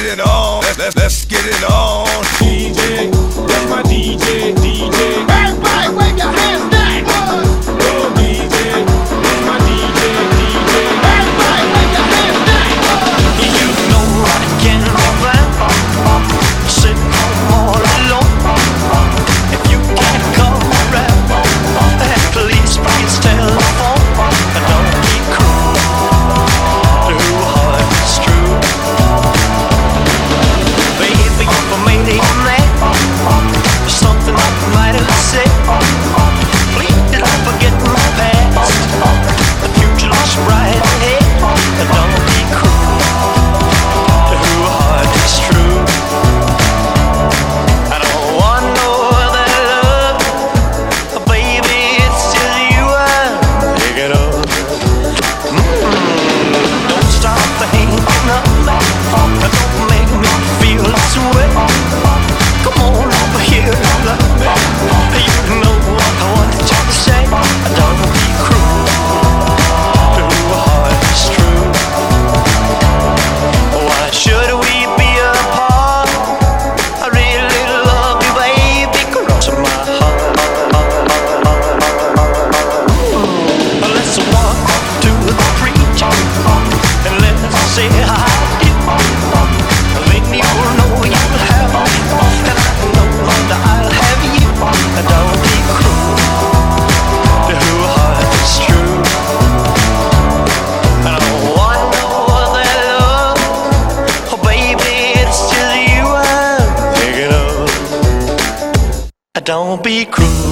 it on. Let's get it on. DJ, that's my DJ, DJ. Everybody wave your hands back. Oh, DJ, that's my DJ, DJ. Everybody wave your hands back. You know I can't rap, sitting home all alone. If you can't come around, at least please tell the phone. Don't be cruel, too hard, it's true. Baby, if I made it mad, something I might have said, please don't forget my past. The future looks bright ahead. Don't be cruel, too hard, it's true. I don't want no other love, baby, it's just you I'm thinking of. Don't stop thinking of me, don't make me feel this way. Come on over here and love me. You know what I want you to say. Don't be cruel, too hard, it's true. Why should we be apart? I really love you, baby, cross my heart. Let's walk to the preacher and let's say I do. Then you'll know you'll have me, and I know that I'll have you. Don't be cruel, too hard, it's true. I don't want no other love, oh baby, it's just you I'm thinking of. Don't be cruel.